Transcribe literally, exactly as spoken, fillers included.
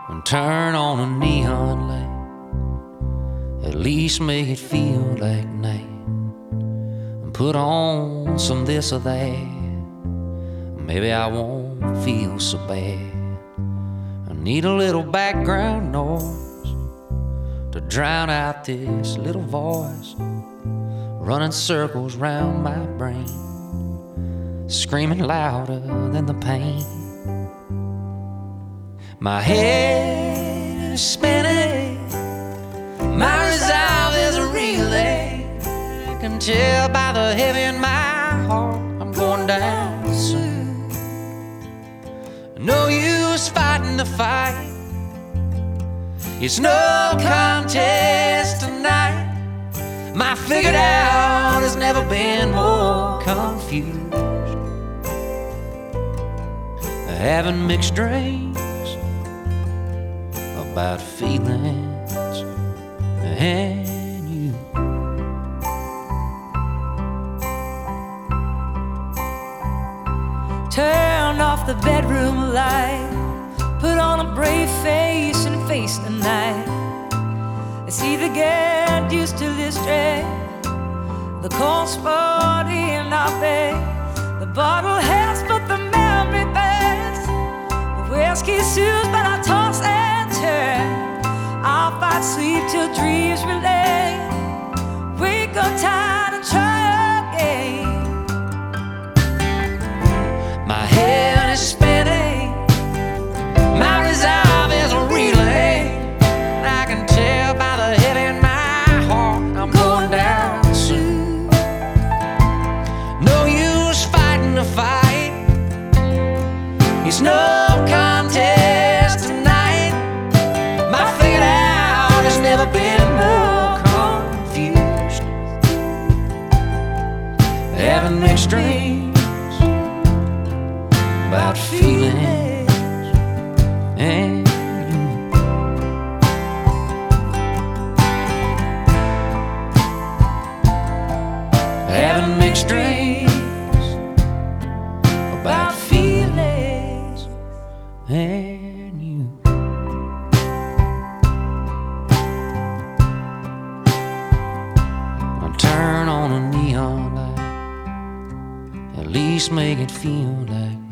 and turn on a neon light. At least make it feel like night, and put on some this or that. Maybe I won't feel so bad. I need a little background noise to drown out this little voice running circles round my brain, screaming louder than the pain. My head is spinning, my resolve is reeling. I can tell by the heavy in my heart I'm going down soon. No use fighting the fight, it's no contest tonight. My figured out has never been more confused. Having mixed dreams about feelings and you. Turn off the bedroom light, put on a brave face and face the night. It's either get used to this dread, the cold spot in our bed. The bottle has put the memory beds, the whiskey soothes, but I toss and turn. I'll fight sleep till dreams relay. Wake up tired and try again. My head is spinning, my resolve is reeling. I can tell by the head in my heart I'm going down soon. No use fighting the fight, it's no contest tonight. My figured out has never been more confused. Having mixed dreams about feelings and you. Having mixed dreams about feelings and you. I turn on a neon light, at least make it feel like